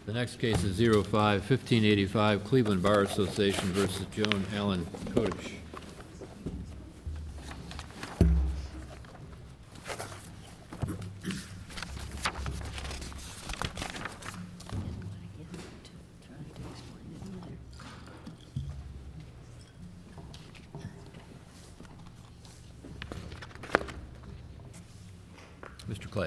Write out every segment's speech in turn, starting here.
The next case is 05-1585 Cleveland Bar Association versus Joan Allen Kodish. Mr. Clay.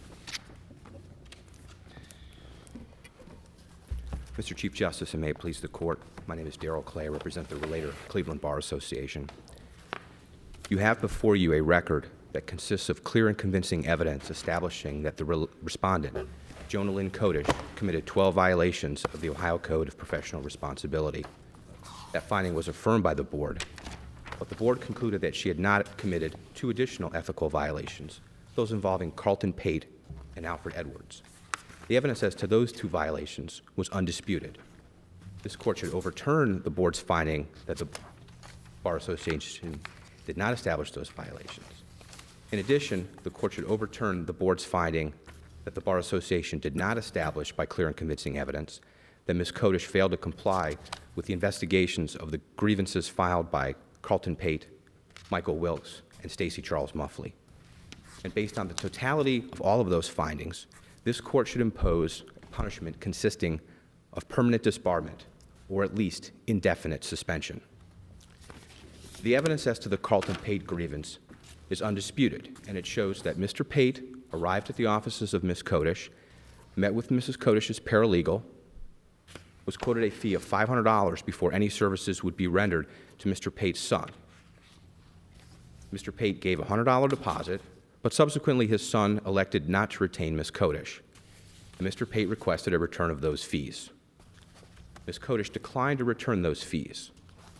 Mr. Chief Justice, and may it please the Court, my name is Darrell Clay. I represent the relator, Cleveland Bar Association. You have before you a record that consists of clear and convincing evidence establishing that the respondent, Joan Lynn Kodish, committed 12 violations of the Ohio Code of Professional Responsibility. That finding was affirmed by the Board, but the Board concluded that she had not committed 2 additional ethical violations, those involving Carlton Pate and Alfred Edwards. The evidence as to those 2 violations was undisputed. This Court should overturn the Board's finding that the Bar Association did not establish those violations. In addition, the Court should overturn the Board's finding that the Bar Association did not establish by clear and convincing evidence that Ms. Kodish failed to comply with the investigations of the grievances filed by Carlton Pate, Michael Wilkes, and Stacey Charles Muffley. And based on the totality of all of those findings, this Court should impose punishment consisting of permanent disbarment or at least indefinite suspension. The evidence as to the Carlton Pate grievance is undisputed, and it shows that Mr. Pate arrived at the offices of Ms. Kodish, met with Mrs. Kodish's paralegal, was quoted a fee of $500 before any services would be rendered to Mr. Pate's son. Mr. Pate gave a $100 deposit, but subsequently his son elected not to retain Ms. Kodish. And Mr. Pate requested a return of those fees. Ms. Kodish declined to return those fees.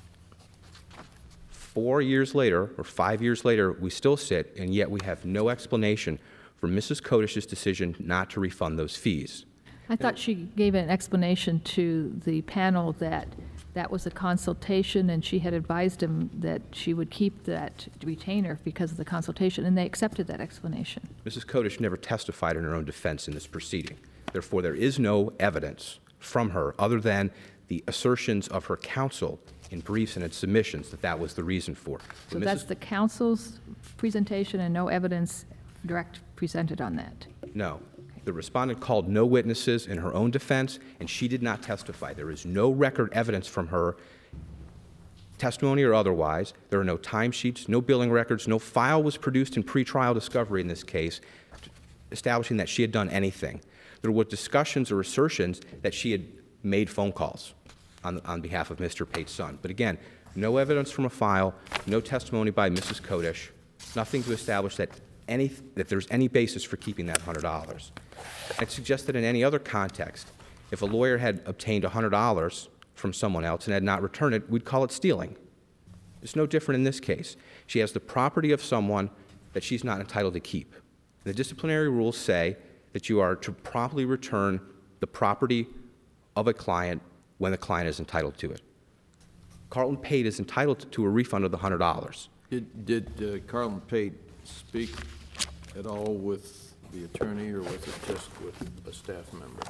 4 years later, or 5 years later, we still sit, and yet we have no explanation for Mrs. Kodish's decision not to refund those fees. I thought she gave an explanation to the panel that that was a consultation and she had advised him that she would keep that retainer because of the consultation, and they accepted that explanation. Mrs. Kodish never testified in her own defense in this proceeding. Therefore, there is no evidence from her other than the assertions of her counsel in briefs and in submissions that that was the reason for it. So that's the counsel's presentation and no evidence direct presented on that? No. The respondent called no witnesses in her own defense, and she did not testify. There is no record evidence from her, testimony or otherwise. There are no timesheets, no billing records, no file was produced in pretrial discovery in this case establishing that she had done anything. There were discussions or assertions that she had made phone calls on behalf of Mr. Pate's son. But again, no evidence from a file, no testimony by Mrs. Kodish, nothing to establish that there's any basis for keeping that $100. I'd suggest that in any other context, if a lawyer had obtained $100 from someone else and had not returned it, we'd call it stealing. It's no different in this case. She has the property of someone that she's not entitled to keep. The disciplinary rules say that you are to promptly return the property of a client when the client is entitled to it. Carlton Pate is entitled to a refund of the $100. Did Carlton Pate speak at all with the attorney, or was it just with a staff member?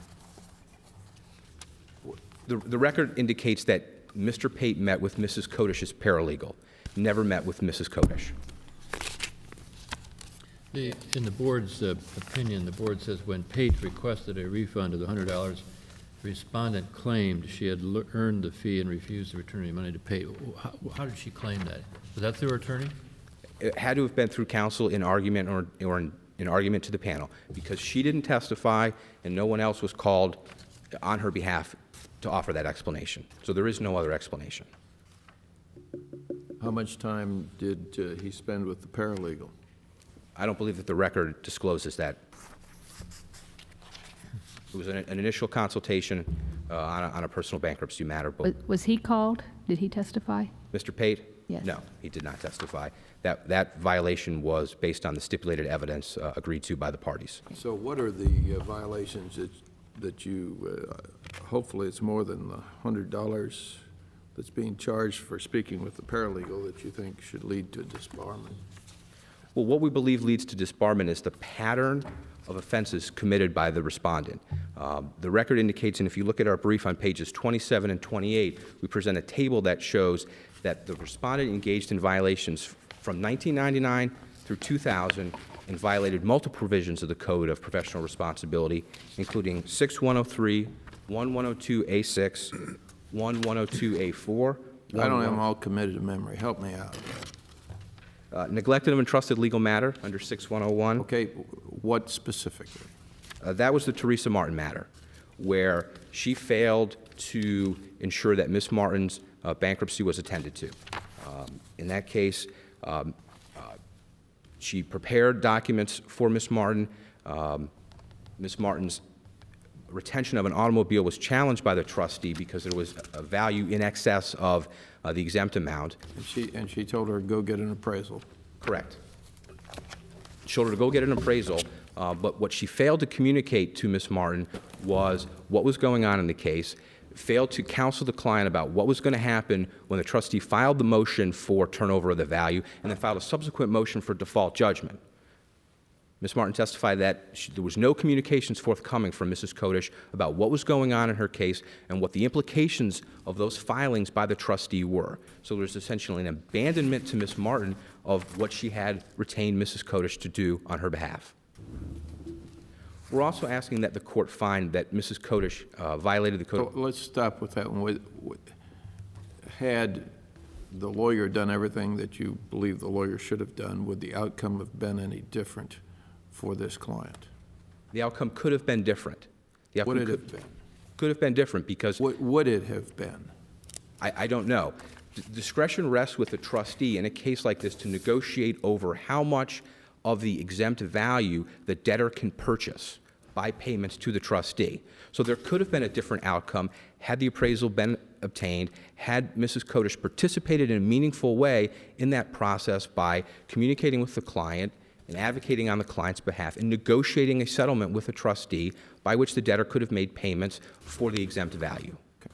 The record indicates that Mr. Pate met with Mrs. Kodish's paralegal, never met with Mrs. Kodish. In the Board's opinion, the Board says when Pate requested a refund of the $100, the respondent claimed she had earned the fee and refused to return any money to Pate. How did she claim that? Was that through her attorney? It had to have been through counsel in argument or in argument to the panel, because she didn't testify and no one else was called on her behalf to offer that explanation. So there is no other explanation. How much time did he spend with the paralegal? I don't believe that the record discloses that. It was an initial consultation on a personal bankruptcy matter. Was he called? Did he testify? Mr. Pate? Yes. No, he did not testify. That violation was based on the stipulated evidence agreed to by the parties. So what are the violations that you, hopefully it's more than the $100 that's being charged for speaking with the paralegal, that you think should lead to disbarment? Well, what we believe leads to disbarment is the pattern of offenses committed by the respondent. The record indicates, and if you look at our brief on pages 27 and 28, we present a table that shows that the respondent engaged in violations from 1999 through 2000 and violated multiple provisions of the Code of Professional Responsibility, including 6103, 1102A6, 1102A4. I don't have them all committed to memory. Help me out. Neglected of entrusted legal matter under 6101. Okay, what specifically? That was the Teresa Martin matter, where she failed to ensure that Ms. Martin's bankruptcy was attended to. In that case, she prepared documents for Ms. Martin. Ms. Martin's retention of an automobile was challenged by the trustee because there was a value in excess of the exempt amount. And she told her to go get an appraisal. Correct. She told her to go get an appraisal, but what she failed to communicate to Ms. Martin was what was going on in the case, failed to counsel the client about what was going to happen when the trustee filed the motion for turnover of the value and then filed a subsequent motion for default judgment. Ms. Martin testified that there was no communications forthcoming from Mrs. Kodish about what was going on in her case and what the implications of those filings by the trustee were. So there was essentially an abandonment to Ms. Martin of what she had retained Mrs. Kodish to do on her behalf. We're also asking that the court find that Mrs. Kodish violated the code. So let's stop with that one. Had the lawyer done everything that you believe the lawyer should have done, would the outcome have been any different for this client? The outcome could have been different. The outcome Would it have been? Could have been different because What would it have been? I don't know. Discretion rests with the trustee in a case like this to negotiate over how much of the exempt value the debtor can purchase by payments to the trustee. So there could have been a different outcome had the appraisal been obtained, had Mrs. Kodish participated in a meaningful way in that process by communicating with the client and advocating on the client's behalf and negotiating a settlement with the trustee by which the debtor could have made payments for the exempt value. Okay.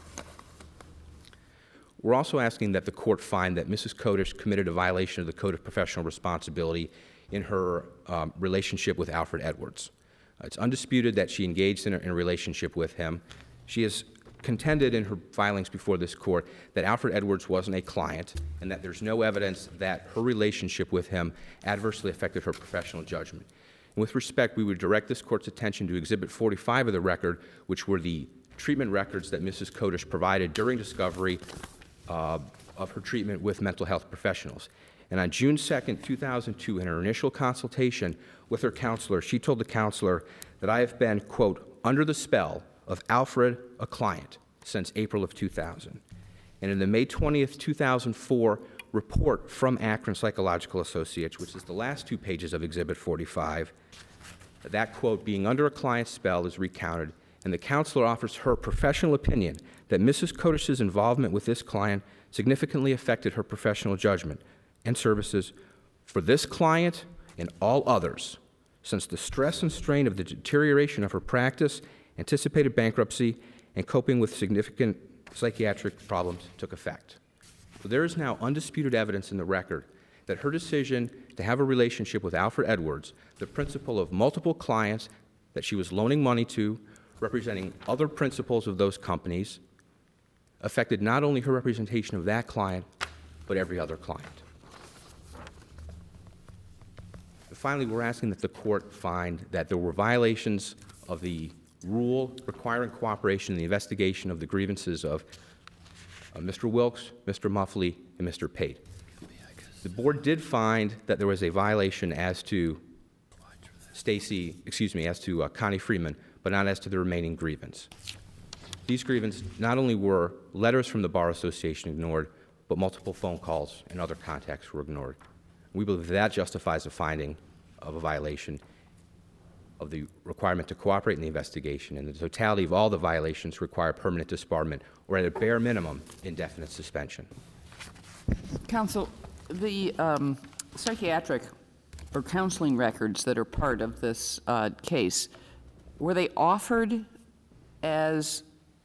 We're also asking that the court find that Mrs. Kodish committed a violation of the Code of Professional Responsibility in her relationship with Alfred Edwards. It's undisputed that she engaged in a relationship with him. She has contended in her filings before this court that Alfred Edwards wasn't a client and that there's no evidence that her relationship with him adversely affected her professional judgment. And with respect, we would direct this court's attention to Exhibit 45 of the record, which were the treatment records that Mrs. Kodish provided during discovery of her treatment with mental health professionals. And on June 2nd, 2002, in her initial consultation with her counselor, she told the counselor that I have been, quote, under the spell of Alfred, a client, since April of 2000. And in the May 20th, 2004 report from Akron Psychological Associates, which is the last two pages of Exhibit 45, that quote, being under a client's spell, is recounted, and the counselor offers her professional opinion that Mrs. Kodish's involvement with this client significantly affected her professional judgment and services for this client and all others, since the stress and strain of the deterioration of her practice, anticipated bankruptcy, and coping with significant psychiatric problems took effect. So there is now undisputed evidence in the record that her decision to have a relationship with Alfred Edwards, the principal of multiple clients that she was loaning money to, representing other principals of those companies, affected not only her representation of that client, but every other client. Finally, we're asking that the court find that there were violations of the rule requiring cooperation in the investigation of the grievances of Mr. Wilkes, Mr. Muffley, and Mr. Pate. The board did find that there was a violation as to Connie Freeman, but not as to the remaining grievance. These grievances not only were letters from the Bar Association ignored, but multiple phone calls and other contacts were ignored. We believe that justifies a finding of a violation of the requirement to cooperate in the investigation, and the totality of all the violations require permanent disbarment or at a bare minimum, indefinite suspension. Counsel, the psychiatric or counseling records that are part of this case, were they offered as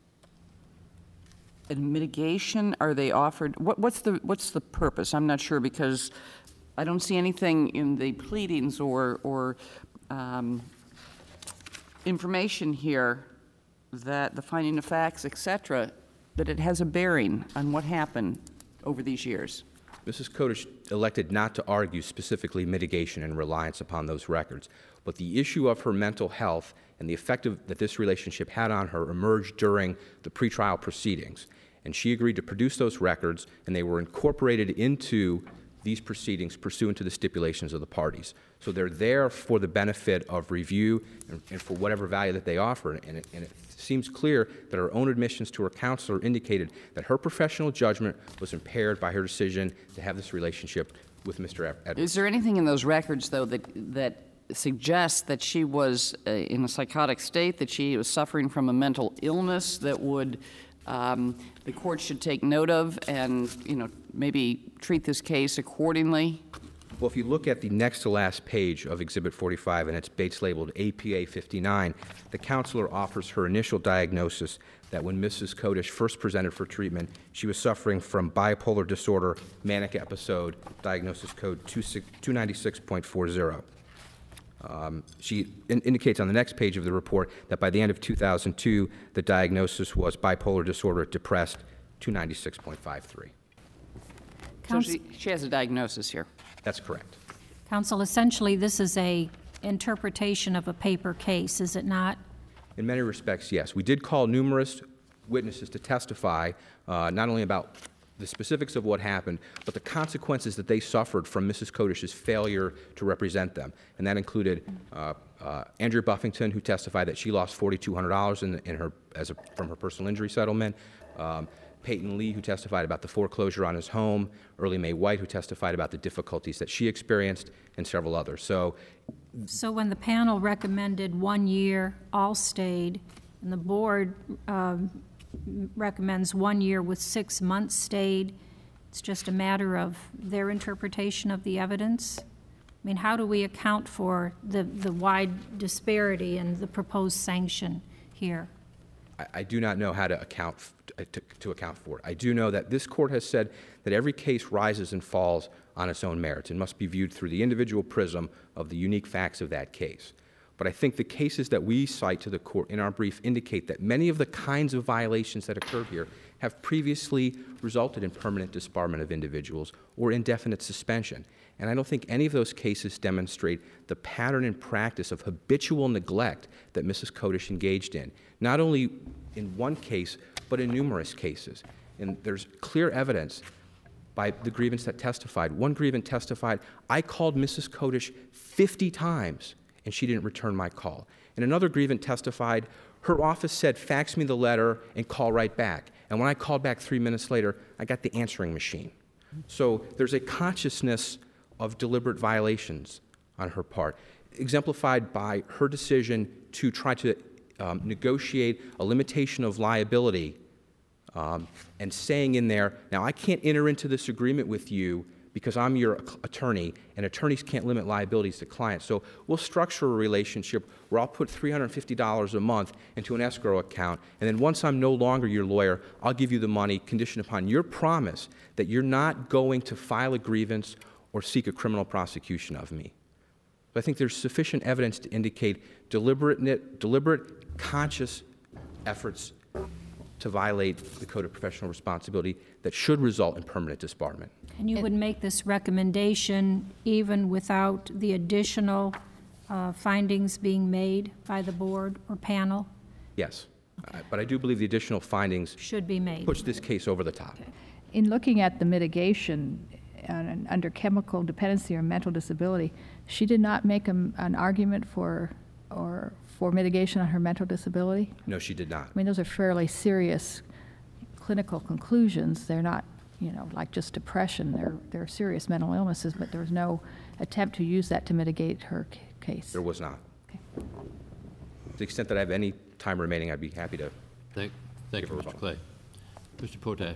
a mitigation? Are they offered? What's the purpose? I'm not sure, because I don't see anything in the pleadings or information here that the finding of facts, et cetera, that it has a bearing on what happened over these years? Mrs. Kodish elected not to argue specifically mitigation and reliance upon those records, but the issue of her mental health and the effect that this relationship had on her emerged during the pretrial proceedings. And she agreed to produce those records, and they were incorporated into these proceedings pursuant to the stipulations of the parties. So they're there for the benefit of review and for whatever value that they offer. And it seems clear that her own admissions to her counselor indicated that her professional judgment was impaired by her decision to have this relationship with Mr. Edwards. Is there anything in those records, though, that suggests that she was in a psychotic state, that she was suffering from a mental illness that would the court should take note of and, maybe treat this case accordingly? Well, if you look at the next to last page of Exhibit 45, and it's Bates labeled APA 59, the counselor offers her initial diagnosis that when Mrs. Kodish first presented for treatment, she was suffering from bipolar disorder, manic episode, diagnosis code 296.40. She indicates on the next page of the report that by the end of 2002, the diagnosis was bipolar disorder, depressed, 296.53. So she has a diagnosis here. That's correct. Counsel, essentially, this is a interpretation of a paper case, is it not? In many respects, yes. We did call numerous witnesses to testify, not only about the specifics of what happened, but the consequences that they suffered from Mrs. Kodish's failure to represent them. And that included Andrea Buffington, who testified that she lost $4,200 from her personal injury settlement, Peyton Lee, who testified about the foreclosure on his home, Early Mae White, who testified about the difficulties that she experienced, and several others. So when the panel recommended 1 year, all stayed, and the board recommends 1 year with 6 months stayed, it's just a matter of their interpretation of the evidence? I mean, how do we account for the wide disparity in the proposed sanction here? I do not know how to account for it. I do know that this court has said that every case rises and falls on its own merits and must be viewed through the individual prism of the unique facts of that case. But I think the cases that we cite to the court in our brief indicate that many of the kinds of violations that occurred here have previously resulted in permanent disbarment of individuals or indefinite suspension. And I don't think any of those cases demonstrate the pattern and practice of habitual neglect that Mrs. Kodish engaged in, not only in one case, but in numerous cases. And there's clear evidence by the grievance that testified. One grievant testified, I called Mrs. Kodish 50 times, and she didn't return my call. And another grievant testified, her office said, fax me the letter and call right back. And when I called back 3 minutes later, I got the answering machine. So there's a consciousness of deliberate violations on her part, exemplified by her decision to try to negotiate a limitation of liability and saying in there, now I can't enter into this agreement with you because I'm your attorney, and attorneys can't limit liabilities to clients. So we'll structure a relationship where I'll put $350 a month into an escrow account, and then once I'm no longer your lawyer, I'll give you the money conditioned upon your promise that you're not going to file a grievance or seek a criminal prosecution of me. But I think there's sufficient evidence to indicate deliberate, conscious efforts to violate the Code of Professional Responsibility that should result in permanent disbarment. And you would make this recommendation even without the additional findings being made by the board or panel? Yes. But I do believe the additional findings Should be made. push this case over the top. In looking at the mitigation under chemical dependency or mental disability, she did not make an argument for mitigation on her mental disability? No, she did not. I mean, those are fairly serious clinical conclusions. They're not, like just depression. They're serious mental illnesses, but there was no attempt to use that to mitigate her case. There was not. Okay. To the extent that I have any time remaining, I'd be happy to. Thank you, Mr. Clay. Mr. Potash.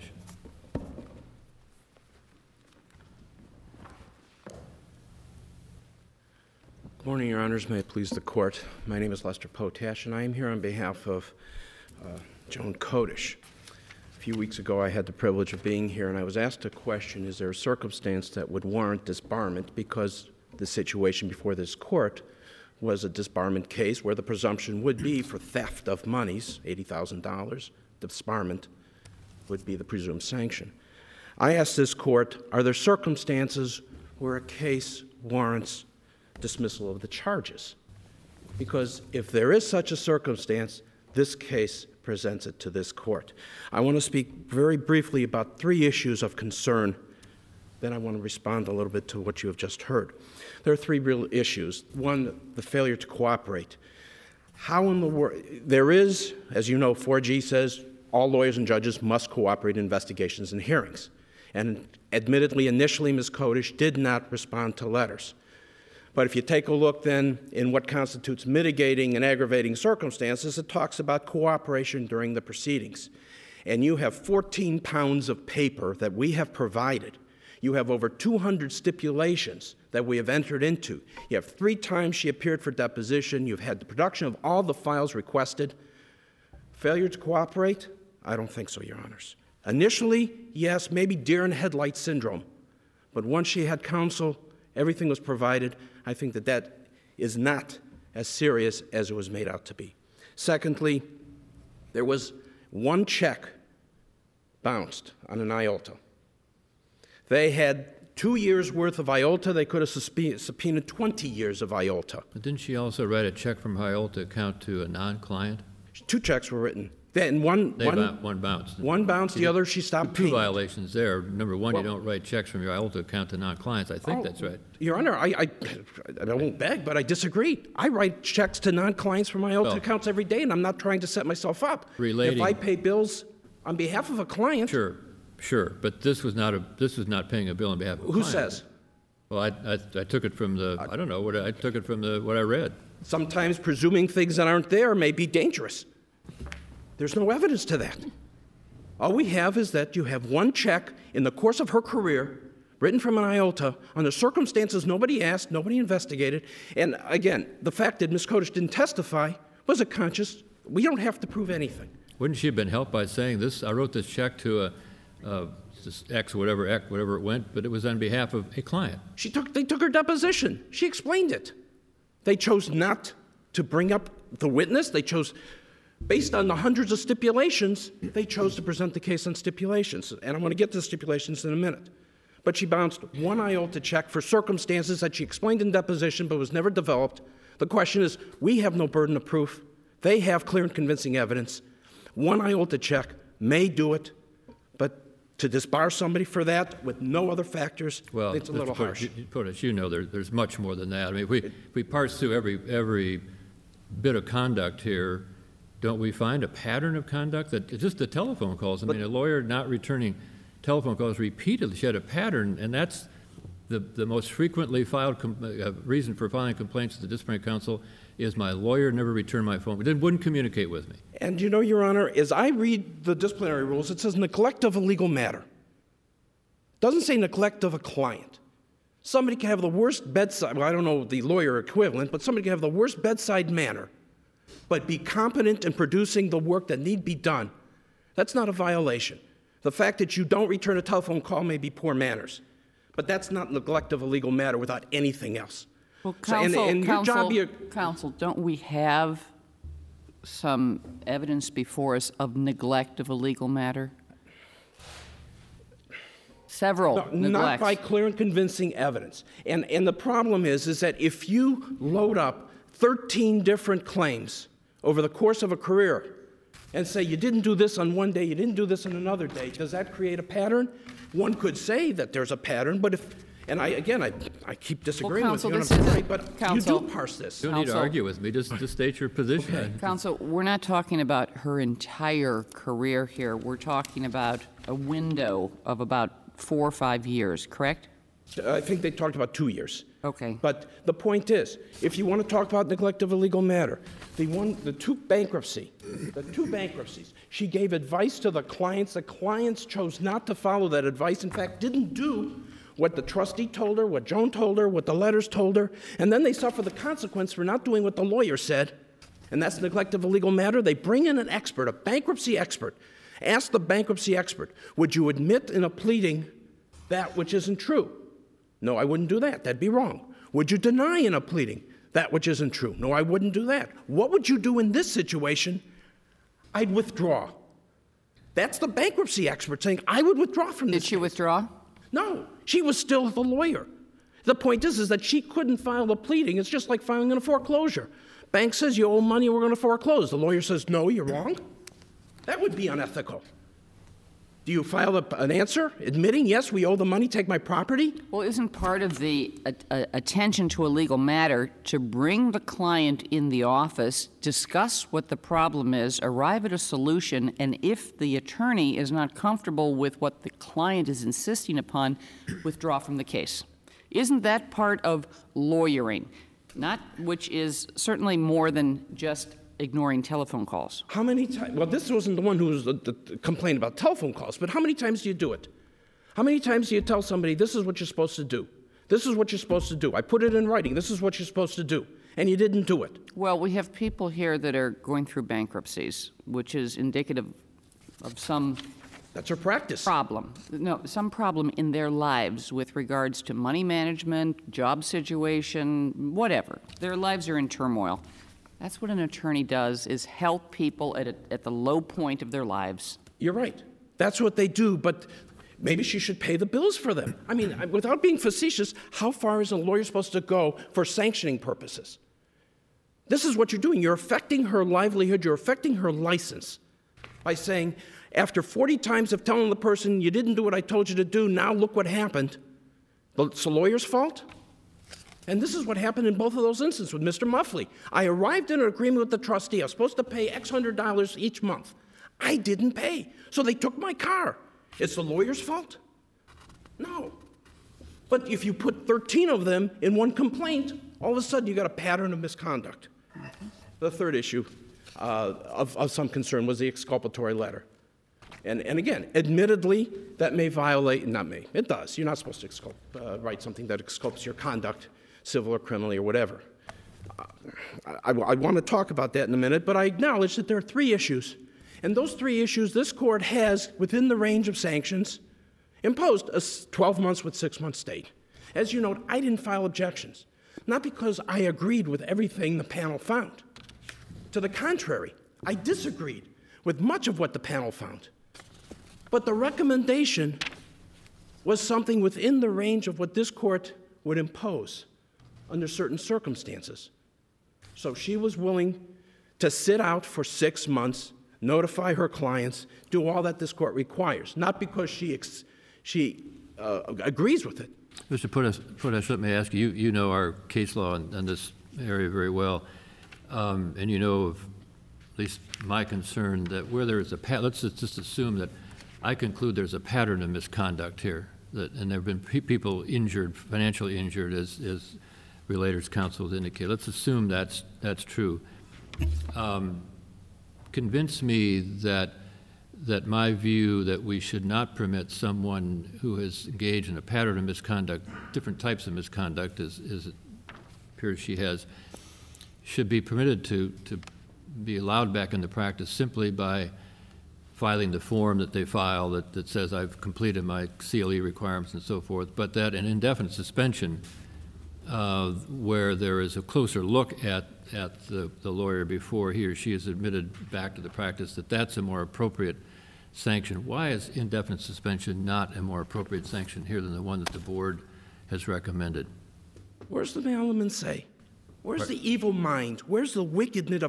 Good morning, Your Honors. May it please the Court. My name is Lester Potash, and I am here on behalf of Joan Kodish. A few weeks ago, I had the privilege of being here, and I was asked a question, is there a circumstance that would warrant disbarment because the situation before this Court was a disbarment case where the presumption would be for theft of monies, $80,000, disbarment would be the presumed sanction. I ask this court, are there circumstances where a case warrants dismissal of the charges? Because if there is such a circumstance, this case presents it to this court. I want to speak very briefly about 3 issues of concern. Then I want to respond a little bit to what you have just heard. There are 3 real issues. One, the failure to cooperate. How in the world, there is, as you know, 4G says all lawyers and judges must cooperate in investigations and hearings. And admittedly, initially, Ms. Kodish did not respond to letters. But if you take a look then in what constitutes mitigating and aggravating circumstances, it talks about cooperation during the proceedings. And you have 14 pounds of paper that we have provided. You have over 200 stipulations that we have entered into. You have 3 times she appeared for deposition. You've had the production of all the files requested. Failure to cooperate? I don't think so, Your Honors. Initially, yes, maybe deer in headlights syndrome. But once she had counsel, everything was provided. I think that that is not as serious as it was made out to be. Secondly, there was 1 check bounced on an IOLTA. They had 2 years' worth of IOLTA. They could have subpoenaed 20 years of IOLTA. But didn't she also write a check from IOLTA account to a non-client? 2 checks were written. Then one bounced. One bounced, the other she stopped paying. 2 violations there. Number 1, you don't write checks from your IOLTA account to non-clients. I think that's right. Your Honor, I won't beg, but I disagree. I write checks to non-clients from my IOLTA accounts every day, and I'm not trying to set myself up. Relating. If I pay bills on behalf of a client. Sure, but this was not paying a bill on behalf of a client. Who says? Well, I took it from I don't know, I took it from what I read. Sometimes presuming things that aren't there may be dangerous. There's no evidence to that. All we have is that you have 1 check in the course of her career written from an IOLTA under circumstances nobody asked, nobody investigated. And again, the fact that Ms. Kodish didn't testify was a conscious. We don't have to prove anything. Wouldn't she have been helped by saying this? I wrote this check to this X, whatever it went, but it was on behalf of a client. They took her deposition. She explained it. They chose not to bring up the witness. They chose, based on the hundreds of stipulations, they chose to present the case on stipulations. And I'm going to get to the stipulations in a minute. But she bounced 1 IOLTA check for circumstances that she explained in deposition but was never developed. The question is, we have no burden of proof. They have clear and convincing evidence. 1 IOLTA check may do it, but to disbar somebody for that with no other factors, well, it's a little harsh. You know, there's much more than that. I mean, if we parse through every bit of conduct here, don't we find a pattern of conduct? That just the telephone calls. I mean, a lawyer not returning telephone calls repeatedly. She had a pattern, and that's the most frequently filed reason for filing complaints to the disciplinary counsel is my lawyer never returned my phone. Wouldn't communicate with me. And you know, Your Honor, as I read the disciplinary rules, it says neglect of a legal matter. It doesn't say neglect of a client. Somebody can have the worst bedside, well, I don't know the lawyer equivalent, but somebody can have the worst bedside manner, but be competent in producing the work that need be done. That's not a violation. The fact that you don't return a telephone call may be poor manners, but that's not neglect of a legal matter without anything else. Well, counsel, don't we have some evidence before us of neglect of a legal matter? Several neglects. Not by clear and convincing evidence. And the problem is that if you load up 13 different claims over the course of a career and say you didn't do this on one day, you didn't do this on another day, does that create a pattern? One could say that there's a pattern, but and I keep disagreeing with you, but counsel, you do parse this. You don't need to argue with me. Just state your position. Okay. Counsel, we're not talking about her entire career here. We're talking about a window of about 4 or 5 years, correct? I think they talked about 2 years. Okay. But the point is, if you want to talk about neglect of a legal matter, the two bankruptcies, she gave advice to the clients. The clients chose not to follow that advice. In fact, didn't do what the trustee told her, what Joan told her, what the letters told her, and then they suffer the consequence for not doing what the lawyer said, and that's neglect of a legal matter. They bring in an expert, a bankruptcy expert. Ask the bankruptcy expert, would you admit in a pleading that which isn't true? No, I wouldn't do that. That'd be wrong. Would you deny in a pleading? that which isn't true. No, I wouldn't do that. What would you do in this situation? I'd withdraw. That's the bankruptcy expert saying, I would withdraw from this Did she case. withdraw? No, she was still the lawyer. The point is that she couldn't file a pleading. It's just like filing in a foreclosure. Bank says you owe money, we're going to foreclose. The lawyer says, no, you're wrong. That would be unethical. Do you file an answer admitting, yes, we owe the money, take my property? Well, isn't part of the attention to a legal matter to bring the client in the office, discuss what the problem is, arrive at a solution, and if the attorney is not comfortable with what the client is insisting upon, withdraw from the case? Isn't that part of lawyering? Not, which is certainly more than just ignoring telephone calls. How many times? Well, this wasn't the one who was complained about telephone calls, but how many times do you do it? How many times do you tell somebody, this is what you're supposed to do? This is what you're supposed to do. I put it in writing. This is what you're supposed to do. And you didn't do it. Well, we have people here that are going through bankruptcies, which is indicative of some That's her practice. problem. No, some problem in their lives with regards to money management, job situation, whatever. Their lives are in turmoil. That's what an attorney does, is help people at the low point of their lives. You're right. That's what they do, but maybe she should pay the bills for them. I mean, without being facetious, how far is a lawyer supposed to go for sanctioning purposes? This is what you're doing. You're affecting her livelihood. You're affecting her license by saying, after 40 times of telling the person, you didn't do what I told you to do, now look what happened. Well, it's the lawyer's fault? And this is what happened in both of those instances with Mr. Muffley. I arrived in an agreement with the trustee. I was supposed to pay X $100 each month. I didn't pay, so they took my car. It's the lawyer's fault? No. But if you put 13 of them in one complaint, all of a sudden you got a pattern of misconduct. The third issue of some concern was the exculpatory letter. And again, admittedly, that may violate, not may, it does. You're not supposed to write something that exculpates your conduct, civil or criminally or whatever. I want to talk about that in a minute, but I acknowledge that there are three issues. And those three issues, this court has, within the range of sanctions, imposed a 12 months with 6 months stay. As you note, I didn't file objections, not because I agreed with everything the panel found. To the contrary, I disagreed with much of what the panel found. But the recommendation was something within the range of what this court would impose under certain circumstances. So she was willing to sit out for 6 months, notify her clients, do all that this court requires, not because she agrees with it. Mr. Potash, let me ask you, you know our case law in this area very well, and you know of at least my concern that where there is a let's just assume that I conclude there's a pattern of misconduct here, and there have been people injured, financially injured, as Relators Counsel has indicated. Let's assume that's true. Convince me that my view that we should not permit someone who has engaged in a pattern of misconduct, different types of misconduct, as it appears she has, should be permitted to be allowed back into practice simply by filing the form that they file that says I've completed my CLE requirements and so forth, but that an indefinite suspension where there is a closer look at the lawyer before he or she is admitted back to the practice, that's a more appropriate sanction. Why is indefinite suspension not a more appropriate sanction here than the one that the board has recommended? Where's the element say? Where's the evil mind? Where's the wickedness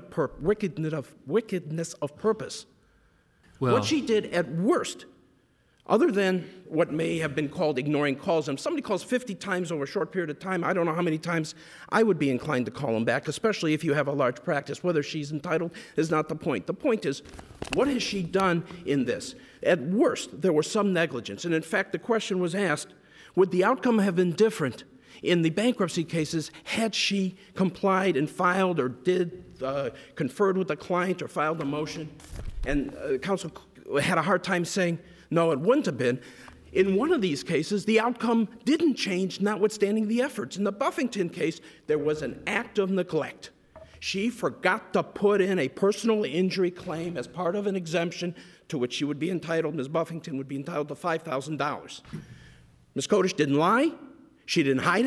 of purpose? Well, what she did at worst, other than what may have been called ignoring calls, and if somebody calls 50 times over a short period of time, I don't know how many times I would be inclined to call them back, especially if you have a large practice. Whether she's entitled is not the point. The point is, what has she done in this? At worst, there was some negligence. And in fact, the question was asked, would the outcome have been different in the bankruptcy cases had she complied and filed or conferred with the client or filed a motion? And counsel had a hard time saying, no, it wouldn't have been. In one of these cases, the outcome didn't change, notwithstanding the efforts. In the Buffington case, there was an act of neglect. She forgot to put in a personal injury claim as part of an exemption to which she would be entitled. Ms. Buffington would be entitled to $5,000. Ms. Kodish didn't lie. She didn't hide it.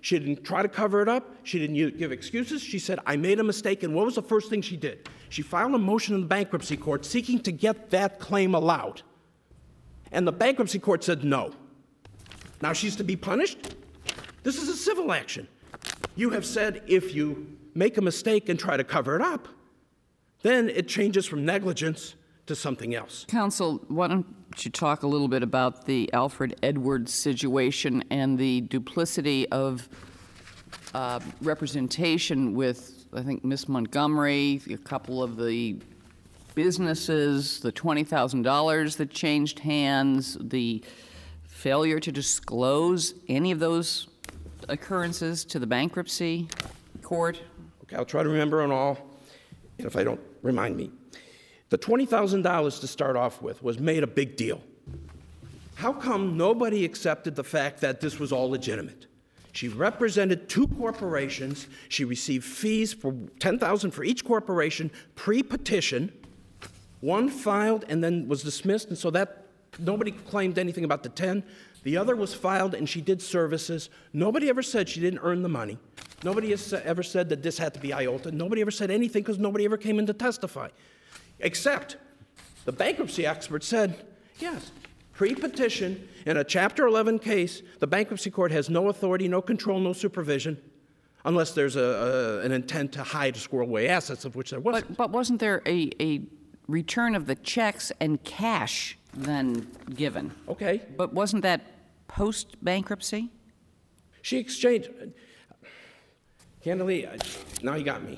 She didn't try to cover it up. She didn't give excuses. She said, I made a mistake. And what was the first thing she did? She filed a motion in the bankruptcy court seeking to get that claim allowed. And the bankruptcy court said no. Now she's to be punished? This is a civil action. You have said if you make a mistake and try to cover it up, then it changes from negligence to something else. Counsel, why don't you talk a little bit about the Alfred Edwards situation and the duplicity of representation with, I think, Miss Montgomery, a couple of the businesses, the $20,000 that changed hands, the failure to disclose any of those occurrences to the bankruptcy court? Okay, I'll try to remember them all, and if I don't, remind me. The $20,000 to start off with was made a big deal. How come nobody accepted the fact that this was all legitimate? She represented 2 corporations. She received fees for $10,000 for each corporation pre-petition. One filed and then was dismissed, and so that nobody claimed anything about the 10. The other was filed, and she did services. Nobody ever said she didn't earn the money. Nobody has ever said that this had to be IOTA. Nobody ever said anything because nobody ever came in to testify. Except the bankruptcy expert said, yes, pre-petition in a Chapter 11 case, the bankruptcy court has no authority, no control, no supervision, unless there's an intent to hide or squirrel away assets, of which there wasn't. But wasn't there a return of the checks and cash then given? Okay. But wasn't that post-bankruptcy? She exchanged. Candidly, now you got me.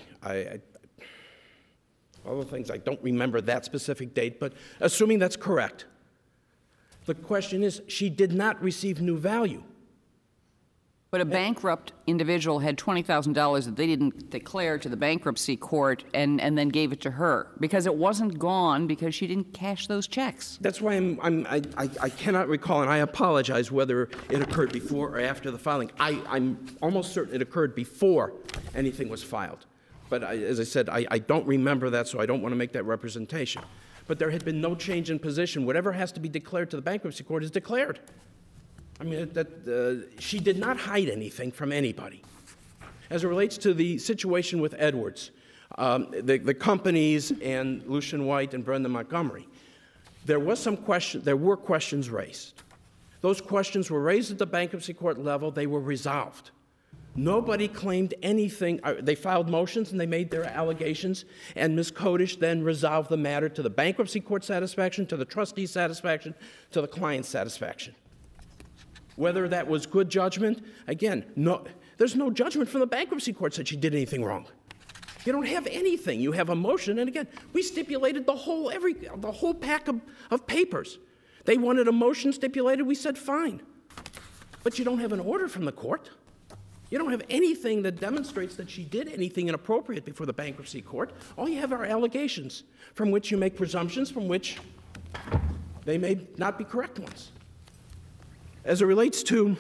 All the things, I don't remember that specific date, but assuming that's correct, the question is, she did not receive new value. But a bankrupt individual had $20,000 that they didn't declare to the bankruptcy court and then gave it to her because it wasn't gone because she didn't cash those checks. That's why I cannot recall, and I apologize whether it occurred before or after the filing. I'm almost certain it occurred before anything was filed. But as I said, I don't remember that, so I don't want to make that representation. But there had been no change in position. Whatever has to be declared to the bankruptcy court is declared. I mean, she did not hide anything from anybody. As it relates to the situation with Edwards, the companies and Lucian White and Brenda Montgomery, there were questions raised. Those questions were raised at the bankruptcy court level. They were resolved. Nobody claimed anything. They filed motions and they made their allegations, and Ms. Kodish then resolved the matter to the bankruptcy court satisfaction, to the trustee's satisfaction, to the client's satisfaction. Whether that was good judgment, again, no, there's no judgment from the bankruptcy court that she did anything wrong. You don't have anything. You have a motion, and again, we stipulated the whole pack of papers. They wanted a motion stipulated. We said fine, but you don't have an order from the court. You don't have anything that demonstrates that she did anything inappropriate before the bankruptcy court. All you have are allegations from which you make presumptions from which they may not be correct ones. As it relates to,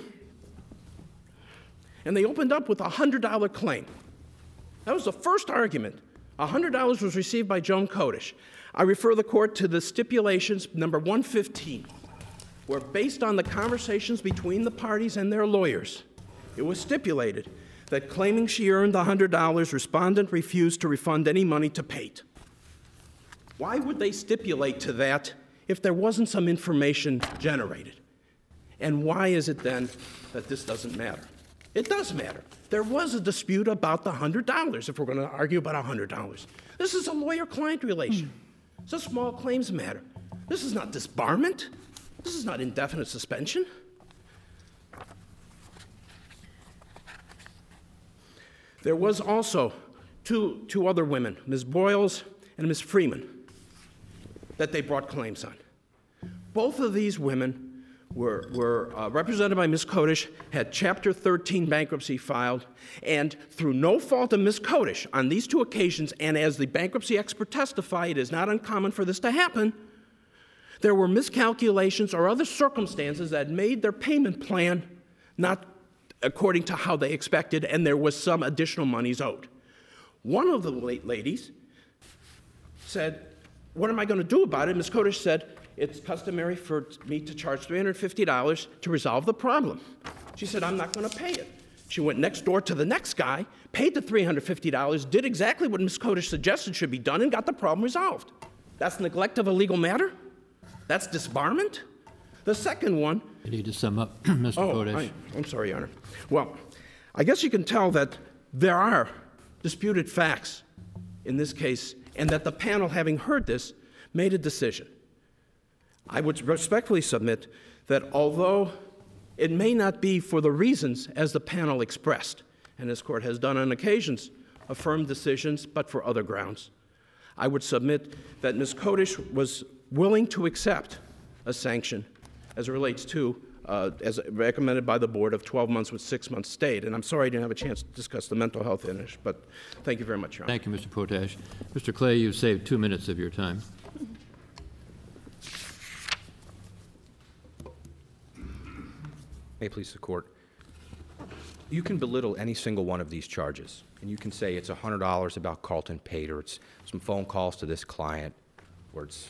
and they opened up with a $100 claim. That was the first argument. $100 was received by Joan Kodish. I refer the court to the stipulations, number 115, where based on the conversations between the parties and their lawyers, it was stipulated that claiming she earned the $100, respondent refused to refund any money to Pate. Why would they stipulate to that if there wasn't some information generated? And why is it then that this doesn't matter? It does matter. There was a dispute about the $100, if we're going to argue about $100. This is a lawyer-client relation. It's a small claims matter. This is not disbarment. This is not indefinite suspension. There was also two other women, Ms. Boyles and Ms. Freeman, that they brought claims on. Both of these women were represented by Ms. Kodish, had Chapter 13 bankruptcy filed, and through no fault of Ms. Kodish, on these 2 occasions, and as the bankruptcy expert testified, it is not uncommon for this to happen, there were miscalculations or other circumstances that made their payment plan not according to how they expected, and there was some additional monies owed. One of the ladies said, what am I going to do about it? Ms. Kodish said, it's customary for me to charge $350 to resolve the problem. She said, I'm not going to pay it. She went next door to the next guy, paid the $350, did exactly what Ms. Kodish suggested should be done, and got the problem resolved. That's neglect of a legal matter? That's disbarment? The second one... You need to sum up, Mr. Kodesh. I'm sorry, Your Honor. Well, I guess you can tell that there are disputed facts in this case, and that the panel, having heard this, made a decision. I would respectfully submit that although it may not be for the reasons as the panel expressed, and this court has done on occasions, affirmed decisions, but for other grounds, I would submit that Ms. Kodish was willing to accept a sanction as it relates to, as recommended by the board, of 12 months with 6 months stayed. And I'm sorry I didn't have a chance to discuss the mental health issue, but thank you very much, Your Honor. Thank you, Mr. Potash. Mr. Clay, you've saved 2 minutes of your time. May it please the court. You can belittle any single one of these charges, and you can say it's $100 about Carlton paid, or it's some phone calls to this client, or it's,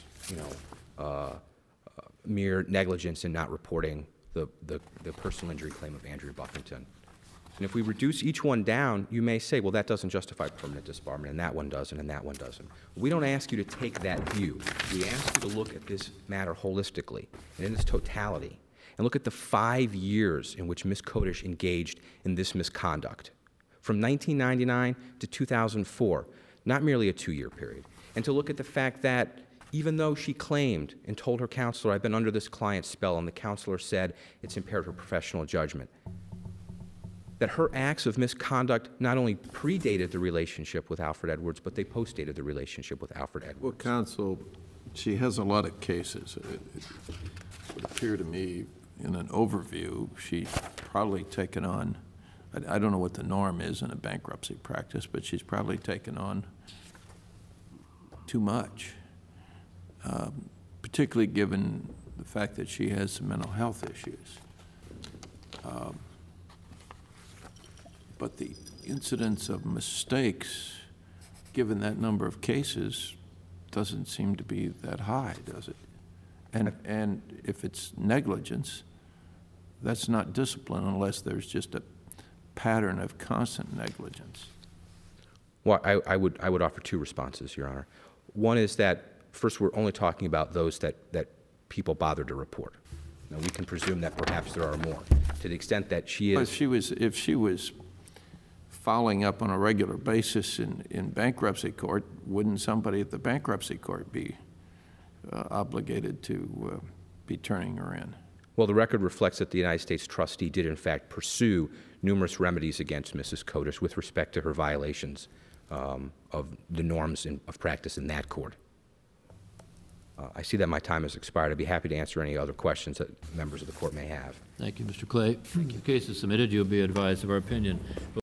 mere negligence in not reporting the personal injury claim of Andrea Buffington. And if we reduce each one down, you may say, well, that doesn't justify permanent disbarment, and that one doesn't, and that one doesn't. We don't ask you to take that view. We ask you to look at this matter holistically and in its totality, and look at the 5 years in which Ms. Kodish engaged in this misconduct, from 1999 to 2004, not merely a 2-year period, and to look at the fact that even though she claimed and told her counselor, I've been under this client's spell, and the counselor said it's impaired her professional judgment, that her acts of misconduct not only predated the relationship with Alfred Edwards, but they postdated the relationship with Alfred Edwards. Well, counsel, she has a lot of cases. It would appear to me, in an overview, she's probably taken on, I don't know what the norm is in a bankruptcy practice, but she's probably taken on too much, particularly given the fact that she has some mental health issues. But the incidence of mistakes, given that number of cases, doesn't seem to be that high, does it? And if it's negligence, that's not discipline unless there's just a pattern of constant negligence. Well, I would offer 2 responses, Your Honor. One is that, first, we're only talking about those that people bother to report. Now, we can presume that perhaps there are more. To the extent that she is... If she was following up on a regular basis in bankruptcy court, wouldn't somebody at the bankruptcy court be obligated to be turning her in? Well, the record reflects that the United States trustee did, in fact, pursue numerous remedies against Mrs. Kodish with respect to her violations of the norms of practice in that court. I see that my time has expired. I'd be happy to answer any other questions that members of the court may have. Thank you, Mr. Clay. Your case is submitted. You'll be advised of our opinion.